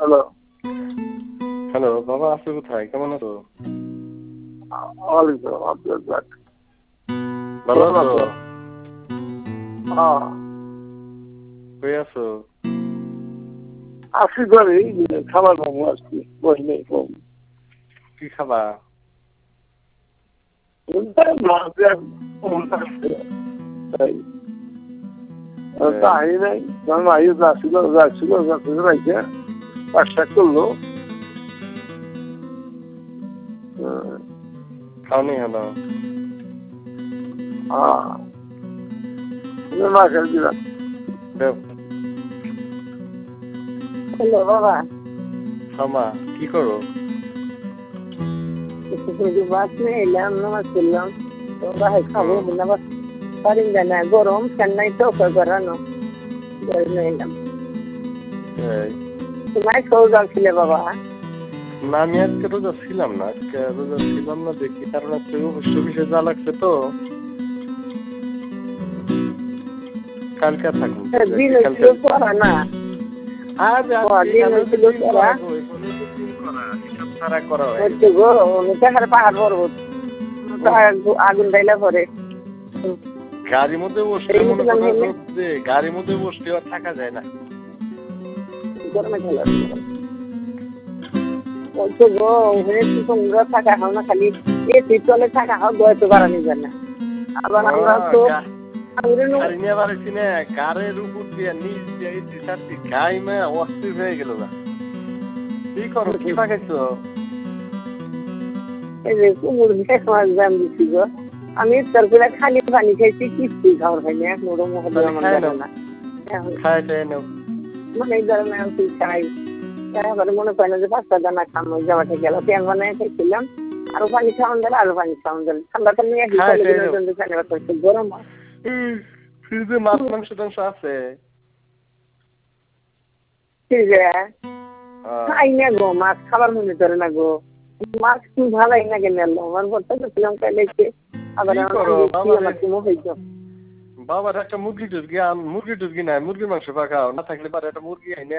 Hello. Hello, বাবা আছো কোথায়? কেমন আছো? ওয়ালাইকুম আব্দুল রাজ্জাক। ভালো কেমন আছো? আছো? হ্যাঁ, কই আছো? আসি ঘরে খাবার বাবু আসছি বই নেই কম। কি খাবা? মাছ দিয়ে তাই তাই নাই কারণ আইয়ে যাচ্ছিল রাইছে পাকশাক করলো। খাওনি হলো? মা খেয়ে দিলাম। হ্যালো বাবা। খামা কি করো? বাস নিয়ে এলাম নামাজ পড়লাম তো বাসায় খাবো নামাজ পারি না গরম চেন্নাই তো করানো নিয়ে এলাম। তোমার সৌজ ছিল বাবা? না আমি আজকে রোজা ছিলাম না, দেখি কারণ আজকে অফিসে যা লাগছে তো কালকে থাকবো। দিন হয়েছিল করা না পাহাড় পর্বত আগুন ডাইলা পরে গাড়ির মধ্যে বসলে গাড়ির মধ্যে বসলে আর থাকা যায় না। গরমে খেলা থাকা হয় না, খালি এসি চলে থাকা হয় বয়স বাড়ানি যায় না। আবার আমরা তো গাড়ির উপর দিয়ে নিচ দিয়ে গাইমে অস্থির হয়ে গেল না। কি করো? কি পাকাইছো? এই যে কুমুর মাছ দাম দিচ্ছি গো। আমি ইফতার করে খালি পানি খাইছি, কিচ্ছু খাওয়ার খাইনি, এক মোড়ো মুখ দিয়ে আমার যাবে না। মানে এই ধরনের আমি খাই, তারপরে মনে করেন যে 5টা দানা খাম ওই জামাটা গেল প্যান বানায় খাইছিলাম। আরো পানি খাওয়ান গেল, আরো পানি খাওয়ান গেল, ঠান্ডা পানি গরম ফ্রিজে মাছ মাংস টাংস আছে? খাই না গো, মাছ খাবার মনে করে না গো। মাছ কি ভালাই না কেন আমার বলতে গেছিলাম কাইলে আবার বাবার একটা মুরগি টুরগি নাই, মুরগির মাংস পাকাও না থাকলে পারে একটা মুরগি আইনে